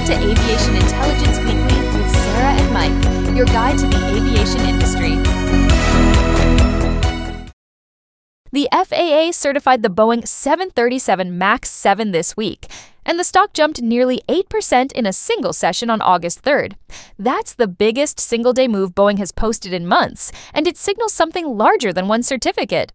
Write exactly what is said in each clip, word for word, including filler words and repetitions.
to Aviation Intelligence Weekly with Sarah and Mike, your guide to the aviation industry. The F A A certified the Boeing seven thirty-seven MAX seven this week, and the stock jumped nearly eight percent in a single session on August third. That's the biggest single-day move Boeing has posted in months, and it signals something larger than one certificate.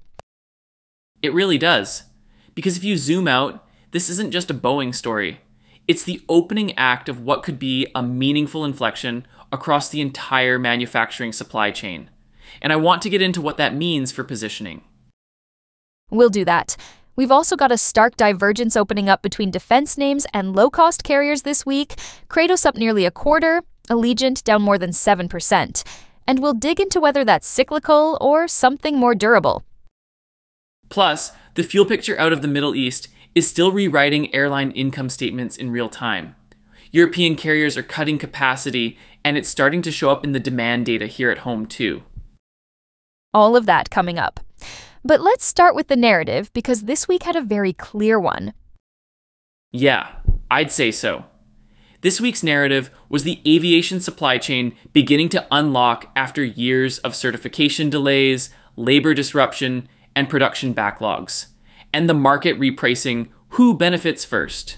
It really does. Because if you zoom out, this isn't just a Boeing story. It's the opening act of what could be a meaningful inflection across the entire manufacturing supply chain. And I want to get into what that means for positioning. We'll do that. We've also got a stark divergence opening up between defense names and low-cost carriers this week. Kratos up nearly a quarter, Allegiant down more than seven percent. And we'll dig into whether that's cyclical or something more durable. Plus, the fuel picture out of the Middle East is still rewriting airline income statements in real time. European carriers are cutting capacity, and it's starting to show up in the demand data here at home too. All of that coming up. But let's start with the narrative, because this week had a very clear one. Yeah, I'd say so. This week's narrative was the aviation supply chain beginning to unlock after years of certification delays, labor disruption, and production backlogs, and the market repricing who benefits first.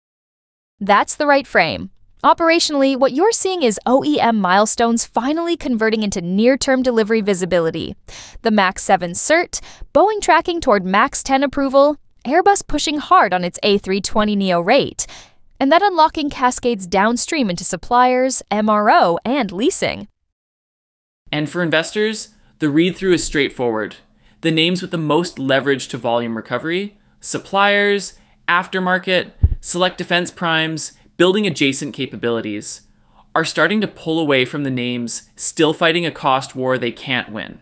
That's the right frame. Operationally, what you're seeing is O E M milestones finally converting into near-term delivery visibility. The MAX seven cert, Boeing tracking toward MAX ten approval, Airbus pushing hard on its A three twenty neo rate, and that unlocking cascades downstream into suppliers, M R O, and leasing. And for investors, the read-through is straightforward. The names with the most leverage to volume recovery, suppliers, aftermarket, select defense primes, building adjacent capabilities, are starting to pull away from the names still fighting a cost war they can't win.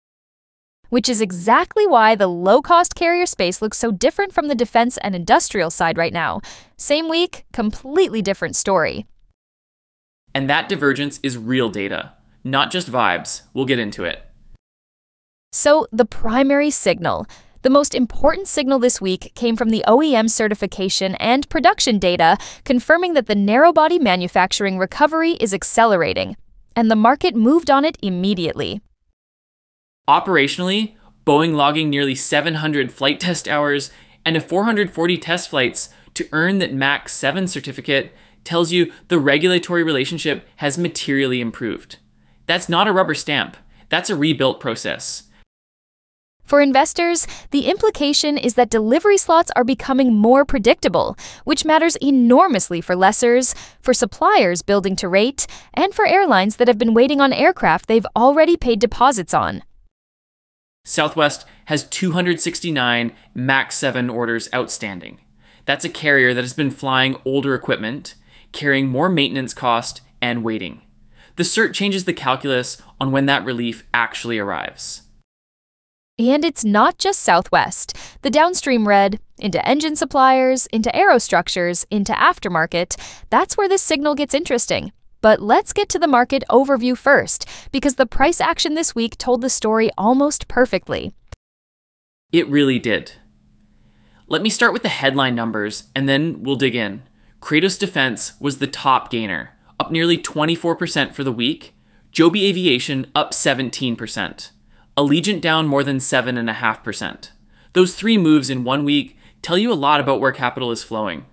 Which is exactly why the low-cost carrier space looks so different from the defense and industrial side right now. Same week, completely different story. And that divergence is real data, not just vibes. We'll get into it. So, the primary signal. The most important signal this week came from the O E M certification and production data confirming that the narrow-body manufacturing recovery is accelerating, and the market moved on it immediately. Operationally, Boeing logging nearly seven hundred flight test hours and a four hundred forty test flights to earn that MAX seven certificate tells you the regulatory relationship has materially improved. That's not a rubber stamp. That's a rebuilt process. For investors, the implication is that delivery slots are becoming more predictable, which matters enormously for lessors, for suppliers building to rate, and for airlines that have been waiting on aircraft they've already paid deposits on. Southwest has two hundred sixty-nine MAX seven orders outstanding. That's a carrier that has been flying older equipment, carrying more maintenance cost, and waiting. The cert changes the calculus on when that relief actually arrives. And it's not just Southwest. The downstream red, into engine suppliers, into aerostructures, into aftermarket, that's where this signal gets interesting. But let's get to the market overview first, because the price action this week told the story almost perfectly. It really did. Let me start with the headline numbers, and then we'll dig in. Kratos Defense was the top gainer, up nearly twenty-four percent for the week. Joby Aviation up seventeen percent. Allegiant down more than seven point five percent. Those three moves in one week tell you a lot about where capital is flowing.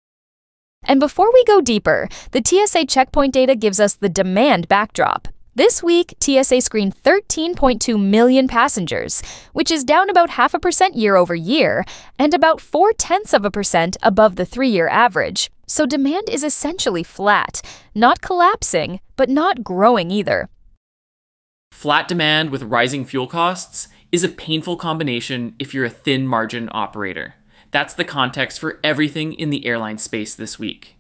And before we go deeper, the T S A checkpoint data gives us the demand backdrop. This week, T S A screened thirteen point two million passengers, which is down about half a percent year over year, and about four-tenths of a percent above the three-year average. So demand is essentially flat, not collapsing, but not growing either. Flat demand with rising fuel costs is a painful combination if you're a thin margin operator. That's the context for everything in the airline space this week.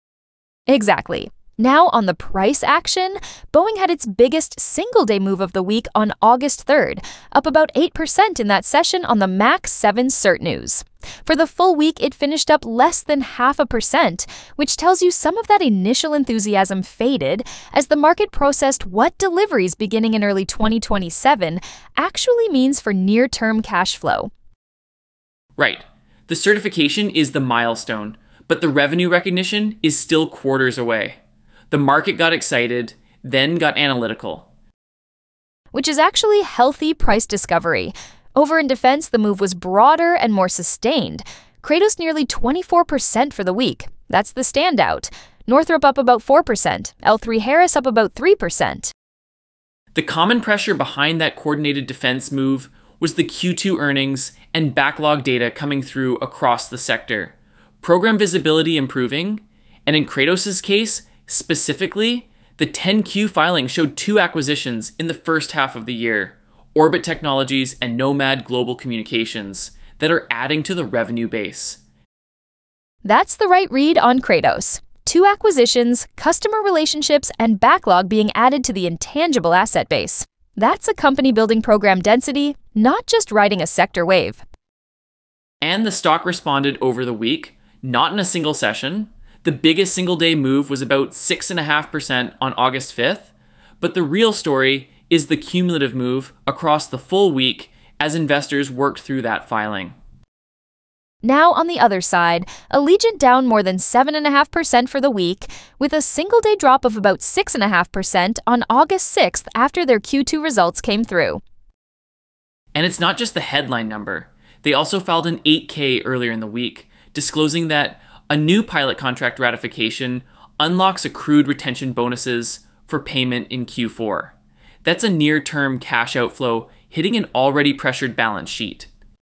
Exactly. Now on the price action, Boeing had its biggest single-day move of the week on August third, up about eight percent in that session on the MAX seven cert news. For the full week, it finished up less than half a percent, which tells you some of that initial enthusiasm faded as the market processed what deliveries beginning in early twenty twenty-seven actually means for near-term cash flow. Right. The certification is the milestone, but the revenue recognition is still quarters away. The market got excited, then got analytical. Which is actually healthy price discovery. Over in defense, the move was broader and more sustained. Kratos nearly twenty-four percent for the week. That's the standout. Northrop up about four percent. L three Harris up about three percent. The common pressure behind that coordinated defense move was the Q two earnings and backlog data coming through across the sector. Program visibility improving, and in Kratos' case, specifically, the ten Q filing showed two acquisitions in the first half of the year, Orbit Technologies and Nomad Global Communications, that are adding to the revenue base. That's the right read on Kratos. Two acquisitions, customer relationships, and backlog being added to the intangible asset base. That's a company building program density, not just riding a sector wave. And the stock responded over the week, not in a single session. The biggest single day move was about six point five percent on August fifth, but the real story is the cumulative move across the full week as investors worked through that filing. Now on the other side, Allegiant down more than seven point five percent for the week, with a single-day drop of about six point five percent on August sixth after their Q two results came through. And it's not just the headline number. They also filed an eight K earlier in the week, disclosing that a new pilot contract ratification unlocks accrued retention bonuses for payment in Q four. That's a near-term cash outflow hitting an already pressured balance sheet.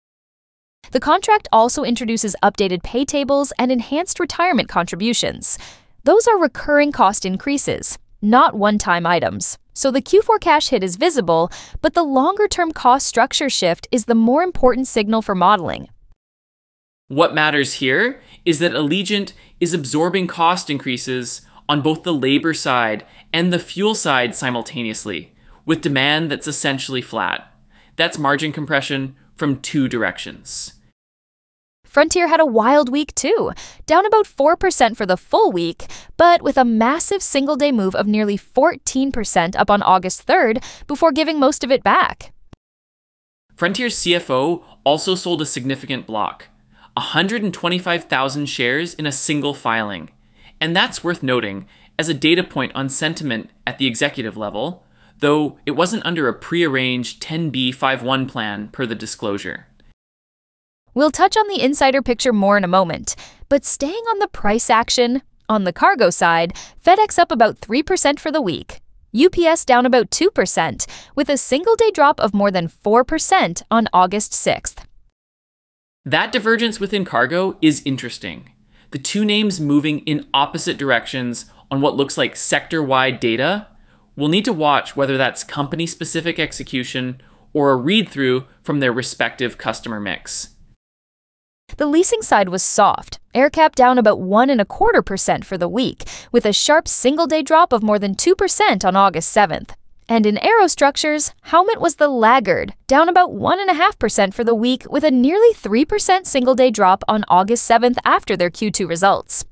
The contract also introduces updated pay tables and enhanced retirement contributions. Those are recurring cost increases, not one-time items. So the Q four cash hit is visible, but the longer-term cost structure shift is the more important signal for modeling. What matters here is that Allegiant is absorbing cost increases on both the labor side and the fuel side simultaneously, with demand that's essentially flat. That's margin compression from two directions. Frontier had a wild week too, down about four percent for the full week, but with a massive single-day move of nearly fourteen percent up on August third before giving most of it back. Frontier's C F O also sold a significant block, one hundred twenty-five thousand shares in a single filing. And that's worth noting as a data point on sentiment at the executive level, though it wasn't under a prearranged ten B fifty-one plan per the disclosure. We'll touch on the insider picture more in a moment, but staying on the price action, on the cargo side, FedEx up about three percent for the week. U P S down about two percent, with a single-day drop of more than four percent on August sixth. That divergence within cargo is interesting. The two names moving in opposite directions on what looks like sector-wide data. We'll need to watch whether that's company-specific execution or a read-through from their respective customer mix. The leasing side was soft. AerCap down about one and a quarter percent for the week, with a sharp single-day drop of more than two percent on August seventh. And in aerostructures, Howmet was the laggard, down about one and a half percent for the week, with a nearly three percent single-day drop on August seventh after their Q two results.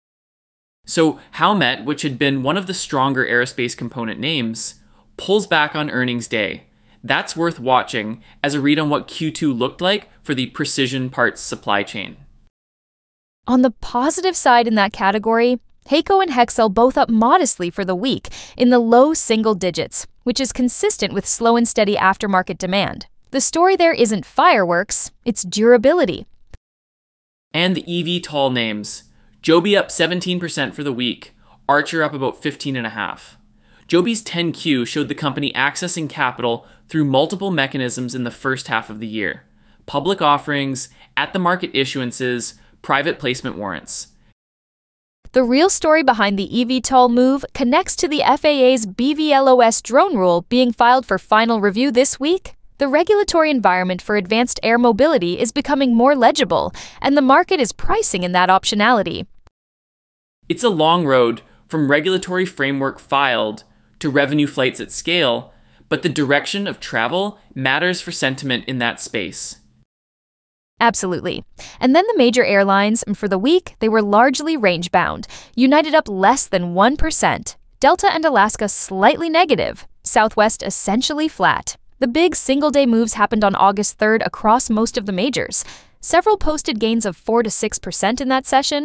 So Howmet, which had been one of the stronger aerospace component names, pulls back on earnings day. That's worth watching as a read on what Q two looked like for the precision parts supply chain. On the positive side in that category, HAECO and Hexcel both up modestly for the week, in the low single digits, which is consistent with slow and steady aftermarket demand. The story there isn't fireworks, it's durability. And the E V tall names. Joby up seventeen percent for the week, Archer up about fifteen point five. Joby's ten Q showed the company accessing capital through multiple mechanisms in the first half of the year. Public offerings, at-the-market issuances, private placement warrants. The real story behind the eVTOL move connects to the F A A's B V L O S drone rule being filed for final review this week. The regulatory environment for advanced air mobility is becoming more legible, and the market is pricing in that optionality. It's a long road from regulatory framework filed to revenue flights at scale, but the direction of travel matters for sentiment in that space. Absolutely. And then the major airlines, for the week, they were largely range-bound. United up less than one percent. Delta and Alaska slightly negative. Southwest essentially flat. The big single-day moves happened on August third across most of the majors. Several posted gains of four to six percent in that session.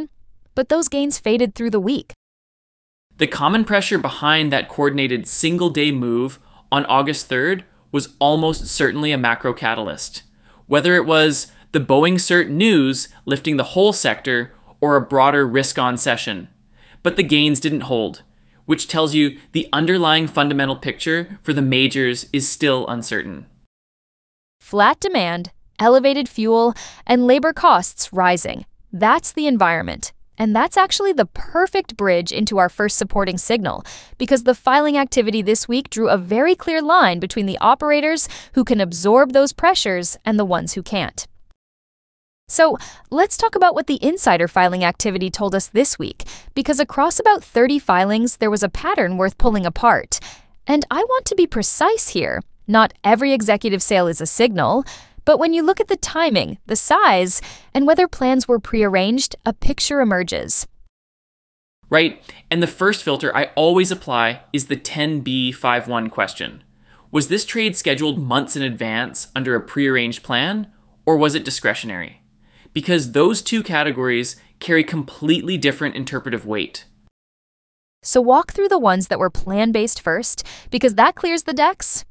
but those gains faded through the week. The common pressure behind that coordinated single-day move on August third was almost certainly a macro catalyst, whether it was the Boeing cert news lifting the whole sector or a broader risk-on session. But the gains didn't hold, which tells you the underlying fundamental picture for the majors is still uncertain. Flat demand, elevated fuel, and labor costs rising. That's the environment. And that's actually the perfect bridge into our first supporting signal, because the filing activity this week drew a very clear line between the operators who can absorb those pressures and the ones who can't. So let's talk about what the insider filing activity told us this week, because across about thirty filings, there was a pattern worth pulling apart. And I want to be precise here. Not every executive sale is a signal, but when you look at the timing, the size, and whether plans were prearranged, a picture emerges. Right, and the first filter I always apply is the ten B fifty-one question. Was this trade scheduled months in advance under a prearranged plan, or was it discretionary? Because those two categories carry completely different interpretive weight. So walk through the ones that were plan-based first, because that clears the decks.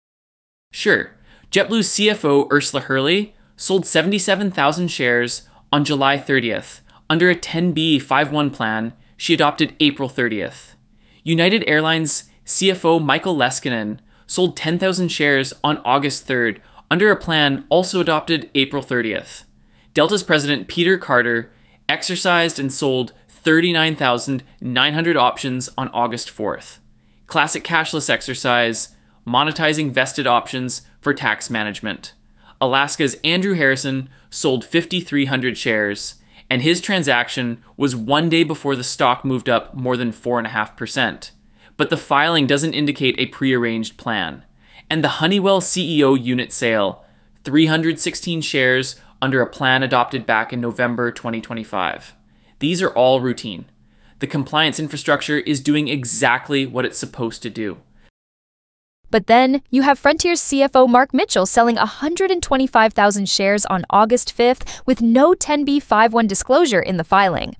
Sure. JetBlue's C F O Ursula Hurley sold seventy-seven thousand shares on July thirtieth under a ten B fifty-one plan she adopted April thirtieth. United Airlines C F O Michael Leskinen sold ten thousand shares on August third under a plan also adopted April thirtieth. Delta's president Peter Carter exercised and sold thirty-nine thousand nine hundred options on August fourth. Classic cashless exercise, monetizing vested options for tax management. Alaska's Andrew Harrison sold fifty-three hundred shares, and his transaction was one day before the stock moved up more than four point five percent. But the filing doesn't indicate a prearranged plan. And the Honeywell C E O unit sale, three hundred sixteen shares under a plan adopted back in November twenty twenty-five. These are all routine. The compliance infrastructure is doing exactly what it's supposed to do. But then you have Frontier's C F O Mark Mitchell selling one hundred twenty-five thousand shares on August fifth with no ten B fifty-one disclosure in the filing.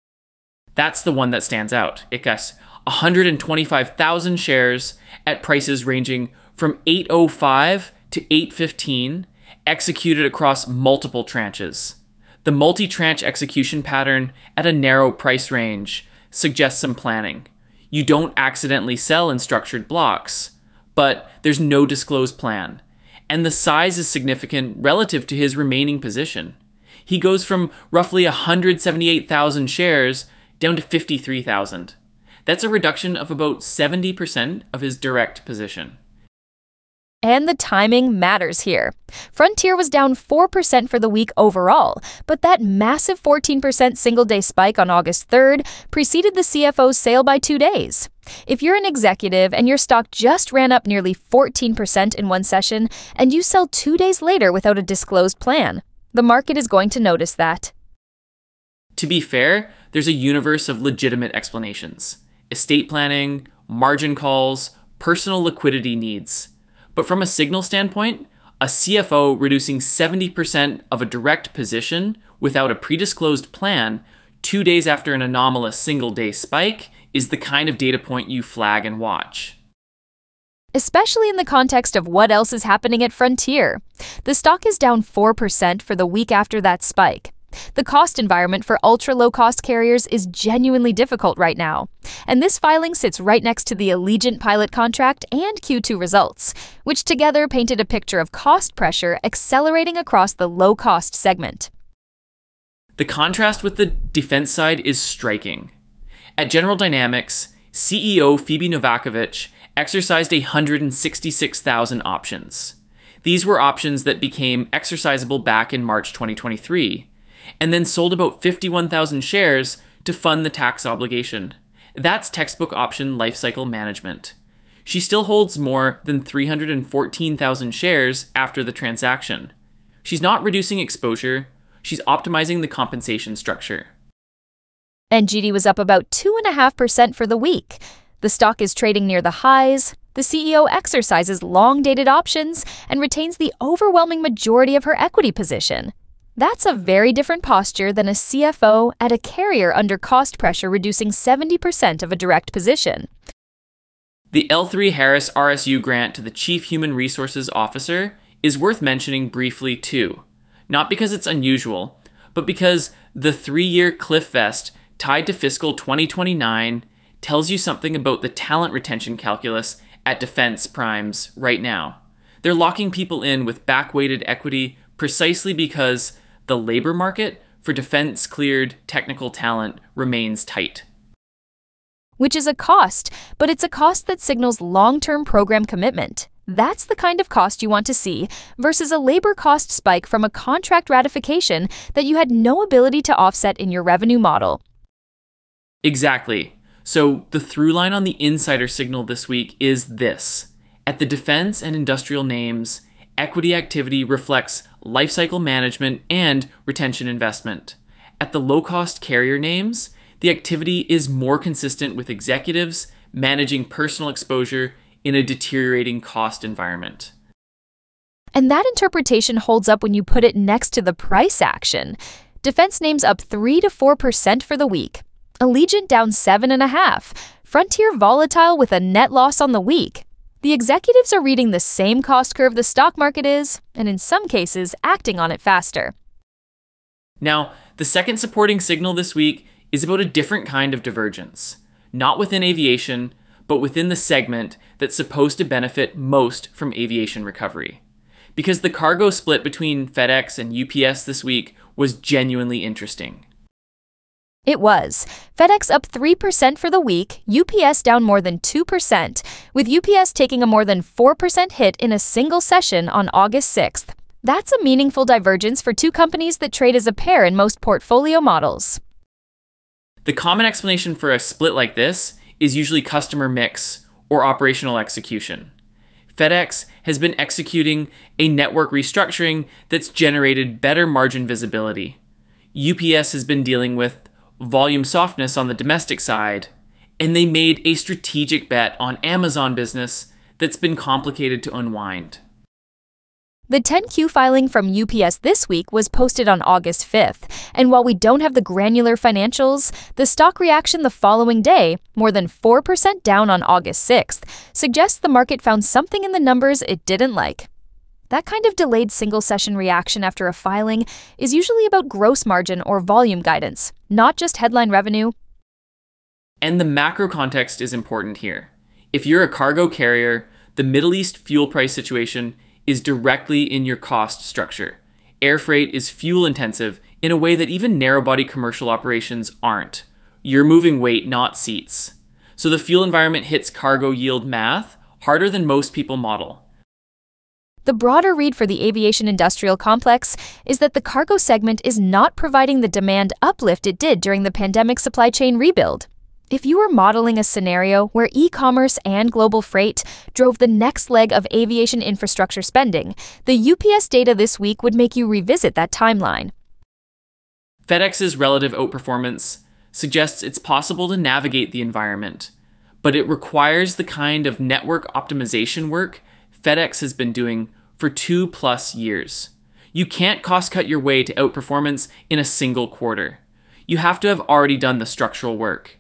That's the one that stands out. It got one hundred twenty-five thousand shares at prices ranging from eight oh five to eight fifteen, executed across multiple tranches. The multi-tranche execution pattern at a narrow price range suggests some planning. You don't accidentally sell in structured blocks, but there's no disclosed plan. And the size is significant relative to his remaining position. He goes from roughly one hundred seventy-eight thousand shares down to fifty-three thousand. That's a reduction of about seventy percent of his direct position. And the timing matters here. Frontier was down four percent for the week overall, but that massive fourteen percent single-day spike on August third preceded the C F O's sale by two days. If you're an executive and your stock just ran up nearly fourteen percent in one session, and you sell two days later without a disclosed plan, the market is going to notice that. To be fair, there's a universe of legitimate explanations. Estate planning, margin calls, personal liquidity needs. But from a signal standpoint, a C F O reducing seventy percent of a direct position without a predisclosed plan two days after an anomalous single-day spike is the kind of data point you flag and watch. Especially in the context of what else is happening at Frontier. The stock is down four percent for the week after that spike. The cost environment for ultra-low-cost carriers is genuinely difficult right now, and this filing sits right next to the Allegiant pilot contract and Q two results, which together painted a picture of cost pressure accelerating across the low-cost segment. The contrast with the defense side is striking. At General Dynamics, C E O Phoebe Novakovic exercised one hundred sixty-six thousand options. These were options that became exercisable back in March twenty twenty-three, and then sold about fifty-one thousand shares to fund the tax obligation. That's textbook option lifecycle management. She still holds more than three hundred fourteen thousand shares after the transaction. She's not reducing exposure, she's optimizing the compensation structure. And G D was up about two point five percent for the week. The stock is trading near the highs, the C E O exercises long-dated options, and retains the overwhelming majority of her equity position. That's a very different posture than a C F O at a carrier under cost pressure reducing seventy percent of a direct position. The L three Harris R S U grant to the Chief Human Resources Officer is worth mentioning briefly too. Not because it's unusual, but because the three-year cliff vest tied to fiscal twenty twenty-nine tells you something about the talent retention calculus at defense primes right now. They're locking people in with back-weighted equity precisely because the labor market for defense-cleared technical talent remains tight. Which is a cost, but it's a cost that signals long-term program commitment. That's the kind of cost you want to see versus a labor cost spike from a contract ratification that you had no ability to offset in your revenue model. Exactly. So the through line on the insider signal this week is this. At the defense and industrial names, equity activity reflects lifecycle management and retention investment. At the low-cost carrier names, the activity is more consistent with executives managing personal exposure in a deteriorating cost environment. And that interpretation holds up when you put it next to the price action. Defense names up three to four percent for the week. Allegiant down seven point five. Frontier volatile with a net loss on the week. The executives are reading the same cost curve the stock market is, and in some cases, acting on it faster. Now, the second supporting signal this week is about a different kind of divergence. Not within aviation, but within the segment that's supposed to benefit most from aviation recovery. Because the cargo split between FedEx and U P S this week was genuinely interesting. It was. FedEx up three percent for the week, U P S down more than two percent, with U P S taking a more than four percent hit in a single session on August sixth. That's a meaningful divergence for two companies that trade as a pair in most portfolio models. The common explanation for a split like this is usually customer mix or operational execution. FedEx has been executing a network restructuring that's generated better margin visibility. U P S has been dealing with volume softness on the domestic side, and they made a strategic bet on Amazon business that's been complicated to unwind. The ten Q filing from U P S this week was posted on August fifth, and while we don't have the granular financials, the stock reaction the following day, more than four percent down on August sixth, suggests the market found something in the numbers it didn't like. That kind of delayed single-session reaction after a filing is usually about gross margin or volume guidance, not just headline revenue. And the macro context is important here. If you're a cargo carrier, the Middle East fuel price situation is directly in your cost structure. Air freight is fuel intensive in a way that even narrow-body commercial operations aren't. You're moving weight, not seats. So the fuel environment hits cargo yield math harder than most people model. The broader read for the aviation industrial complex is that the cargo segment is not providing the demand uplift it did during the pandemic supply chain rebuild. If you were modeling a scenario where e-commerce and global freight drove the next leg of aviation infrastructure spending, the U P S data this week would make you revisit that timeline. FedEx's relative outperformance suggests it's possible to navigate the environment, but it requires the kind of network optimization work FedEx has been doing for two plus years. You can't cost-cut your way to outperformance in a single quarter. You have to have already done the structural work.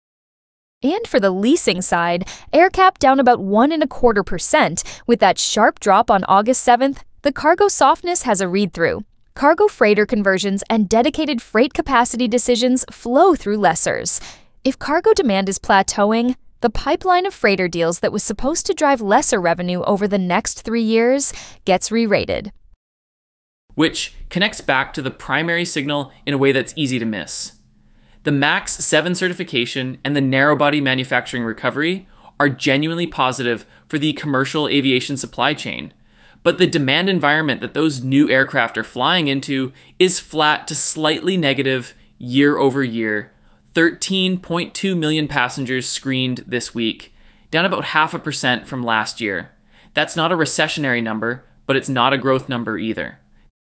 And for the leasing side, AerCap down about one and a quarter percent. With that sharp drop on August seventh, the cargo softness has a read-through. Cargo freighter conversions and dedicated freight capacity decisions flow through lessors. If cargo demand is plateauing, the pipeline of freighter deals that was supposed to drive lesser revenue over the next three years gets re-rated. Which connects back to the primary signal in a way that's easy to miss. The MAX seven certification and the narrow-body manufacturing recovery are genuinely positive for the commercial aviation supply chain, but the demand environment that those new aircraft are flying into is flat to slightly negative year over year. thirteen point two million passengers screened this week, down about half a percent from last year. That's not a recessionary number, but it's not a growth number either.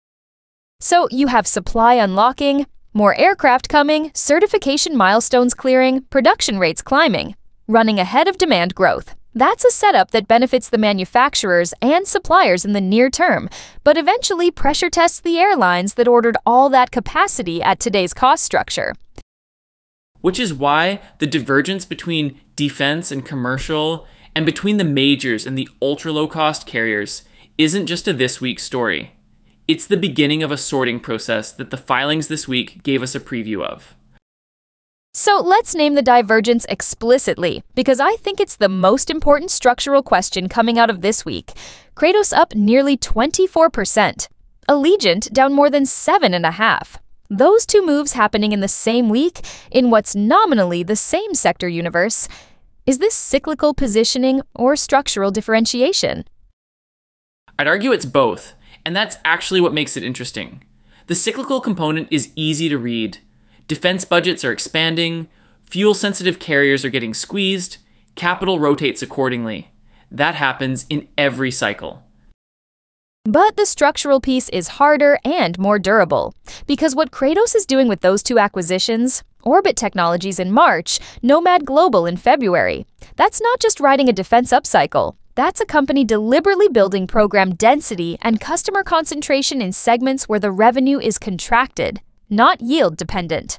So you have supply unlocking, more aircraft coming, certification milestones clearing, production rates climbing, running ahead of demand growth. That's a setup that benefits the manufacturers and suppliers in the near term, but eventually pressure tests the airlines that ordered all that capacity at today's cost structure. Which is why the divergence between defense and commercial, and between the majors and the ultra-low-cost carriers, isn't just a this week story. It's the beginning of a sorting process that the filings this week gave us a preview of. So let's name the divergence explicitly, because I think it's the most important structural question coming out of this week. Kratos up nearly twenty-four percent. Allegiant down more than seven point five. Those two moves happening in the same week, in what's nominally the same sector universe. Is this cyclical positioning or structural differentiation? I'd argue it's both, and that's actually what makes it interesting. The cyclical component is easy to read. Defense budgets are expanding, fuel-sensitive carriers are getting squeezed, capital rotates accordingly. That happens in every cycle. But the structural piece is harder and more durable, because what Kratos is doing with those two acquisitions, Orbit Technologies in March, Nomad Global in February, that's not just riding a defense upcycle. That's a company deliberately building program density and customer concentration in segments where the revenue is contracted, not yield dependent.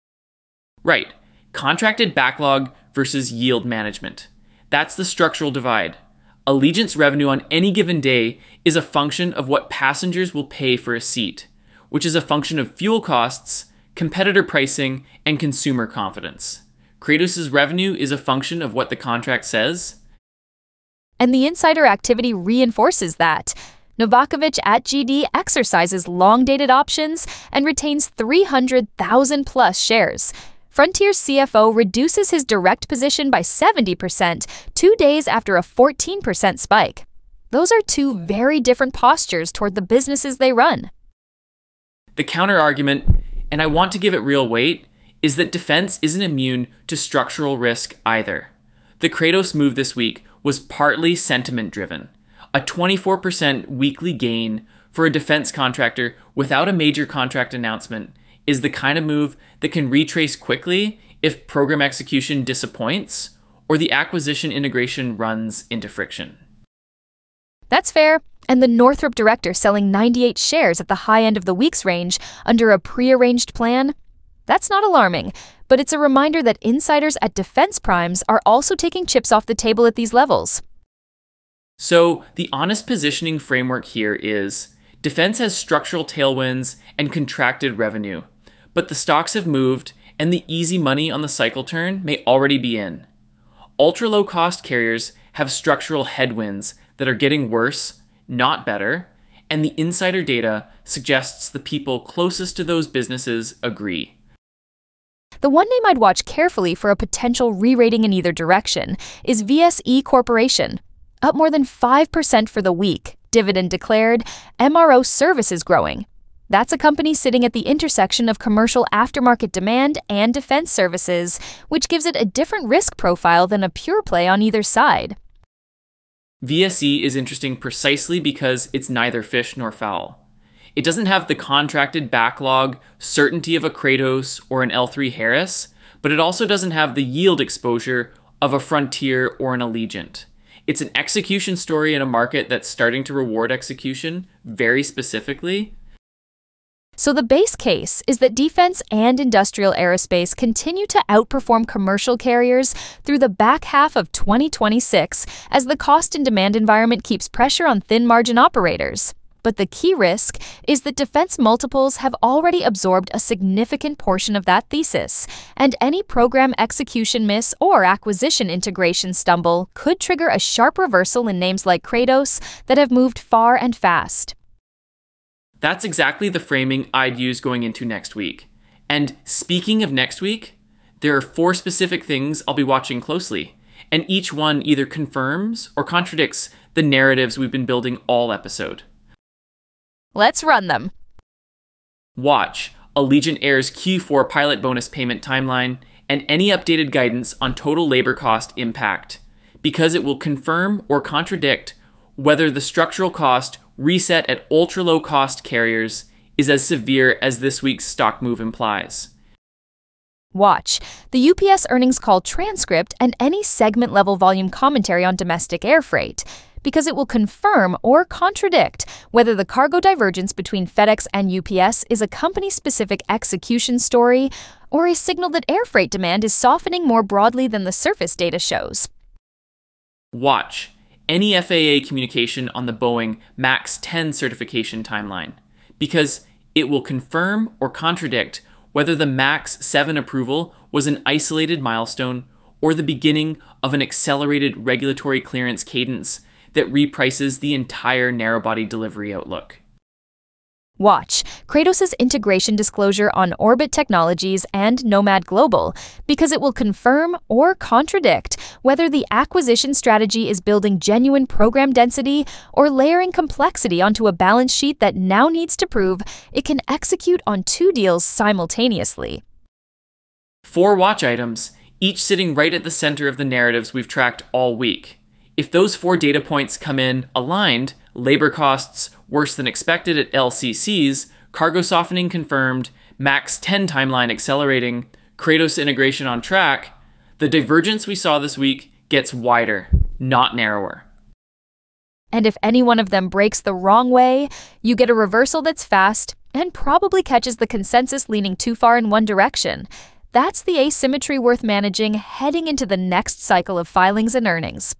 Right. Contracted backlog versus yield management. That's the structural divide. Allegiant's revenue on any given day is a function of what passengers will pay for a seat, which is a function of fuel costs, competitor pricing, and consumer confidence. Kratos' revenue is a function of what the contract says. And the insider activity reinforces that. Novakovich at G D exercises long-dated options and retains three hundred thousand plus shares. Frontier's C F O reduces his direct position by seventy percent two days after a fourteen percent spike. Those are two very different postures toward the businesses they run. The counter-argument, and I want to give it real weight, is that defense isn't immune to structural risk either. The Kratos move this week was partly sentiment-driven. A twenty-four percent weekly gain for a defense contractor without a major contract announcement is the kind of move that can retrace quickly if program execution disappoints or the acquisition integration runs into friction. That's fair. And the Northrop director selling ninety-eight shares at the high end of the week's range under a prearranged plan? That's not alarming, but it's a reminder that insiders at defense primes are also taking chips off the table at these levels. So the honest positioning framework here is defense has structural tailwinds and contracted revenue, but the stocks have moved and the easy money on the cycle turn may already be in. Ultra-low cost carriers have structural headwinds that are getting worse, not better, and the insider data suggests the people closest to those businesses agree. The one name I'd watch carefully for a potential re-rating in either direction is V S E Corporation. Up more than five percent for the week, dividend declared, M R O services growing. That's a company sitting at the intersection of commercial aftermarket demand and defense services, which gives it a different risk profile than a pure play on either side. V S E is interesting precisely because it's neither fish nor fowl. It doesn't have the contracted backlog, certainty of a Kratos or an L three Harris, but it also doesn't have the yield exposure of a Frontier or an Allegiant. It's an execution story in a market that's starting to reward execution very specifically. So the base case is that defense and industrial aerospace continue to outperform commercial carriers through the back half of twenty twenty-six as the cost and demand environment keeps pressure on thin margin operators. But the key risk is that defense multiples have already absorbed a significant portion of that thesis, and any program execution miss or acquisition integration stumble could trigger a sharp reversal in names like Kratos that have moved far and fast. That's exactly the framing I'd use going into next week. And speaking of next week, there are four specific things I'll be watching closely, and each one either confirms or contradicts the narratives we've been building all episode. Let's run them. Watch Allegiant Air's Q four pilot bonus payment timeline and any updated guidance on total labor cost impact, because it will confirm or contradict whether the structural cost reset at ultra-low cost carriers is as severe as this week's stock move implies. Watch the U P S earnings call transcript and any segment-level volume commentary on domestic air freight, because it will confirm or contradict whether the cargo divergence between FedEx and U P S is a company-specific execution story or a signal that air freight demand is softening more broadly than the surface data shows. Watch any F A A communication on the Boeing MAX ten certification timeline, because it will confirm or contradict whether the MAX seven approval was an isolated milestone or the beginning of an accelerated regulatory clearance cadence that reprices the entire narrow-body delivery outlook. Watch Kratos' integration disclosure on Orbit Technologies and Nomad Global, because it will confirm or contradict whether the acquisition strategy is building genuine program density or layering complexity onto a balance sheet that now needs to prove it can execute on two deals simultaneously. Four watch items, each sitting right at the center of the narratives we've tracked all week. If those four data points come in aligned, labor costs worse than expected at L C Cs, cargo softening confirmed, MAX ten timeline accelerating, Kratos integration on track, the divergence we saw this week gets wider, not narrower. And if any one of them breaks the wrong way, you get a reversal that's fast and probably catches the consensus leaning too far in one direction. That's the asymmetry worth managing heading into the next cycle of filings and earnings.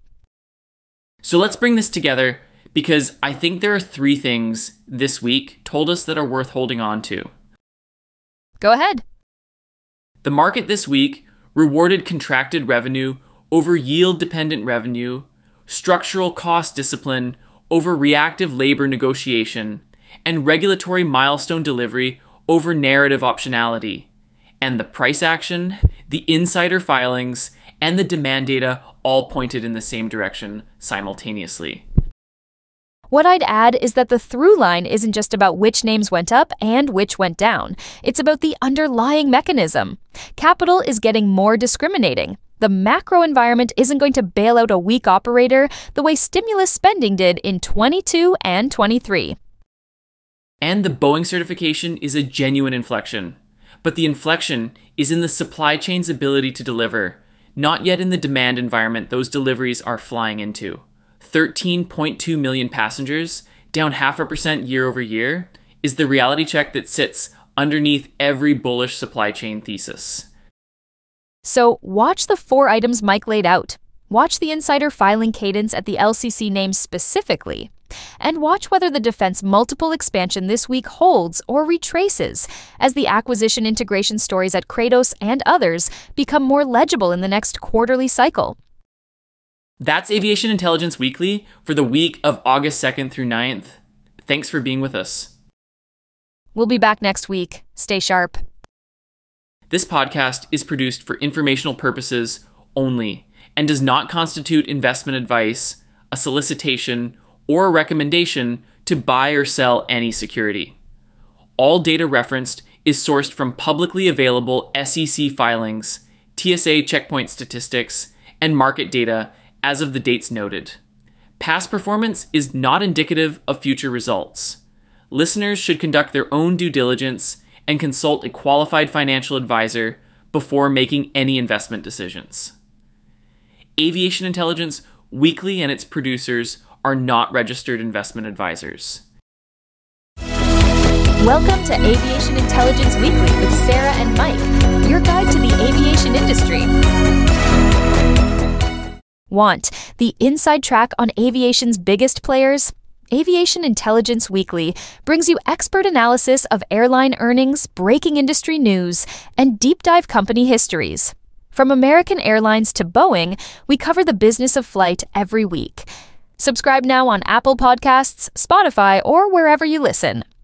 So let's bring this together, because I think there are three things this week told us that are worth holding on to. Go ahead. The market this week rewarded contracted revenue over yield-dependent revenue, structural cost discipline over reactive labor negotiation, and regulatory milestone delivery over narrative optionality. And the price action, the insider filings, and the demand data all pointed in the same direction simultaneously. What I'd add is that the through line isn't just about which names went up and which went down. It's about the underlying mechanism. Capital is getting more discriminating. The macro environment isn't going to bail out a weak operator the way stimulus spending did in twenty-two and twenty-three. And the Boeing certification is a genuine inflection. But the inflection is in the supply chain's ability to deliver, not yet in the demand environment those deliveries are flying into. thirteen point two million passengers, down half a percent year over year, is the reality check that sits underneath every bullish supply chain thesis. So watch the four items Mike laid out. Watch the insider filing cadence at the L C C names specifically. And watch whether the defense multiple expansion this week holds or retraces as the acquisition integration stories at Kratos and others become more legible in the next quarterly cycle. That's Aviation Intelligence Weekly for the week of August second through ninth. Thanks for being with us. We'll be back next week. Stay sharp. This podcast is produced for informational purposes only and does not constitute investment advice, a solicitation, or a recommendation to buy or sell any security. All data referenced is sourced from publicly available S E C filings, T S A checkpoint statistics, and market data as of the dates noted. Past performance is not indicative of future results. Listeners should conduct their own due diligence and consult a qualified financial advisor before making any investment decisions. Aviation Intelligence Weekly and its producers are not registered investment advisors. Welcome to Aviation Intelligence Weekly with Sarah and Mike, your guide to the aviation industry. Want the inside track on aviation's biggest players? Aviation Intelligence Weekly brings you expert analysis of airline earnings, breaking industry news, and deep dive company histories. From American Airlines to Boeing, we cover the business of flight every week. Subscribe now on Apple Podcasts, Spotify, or wherever you listen.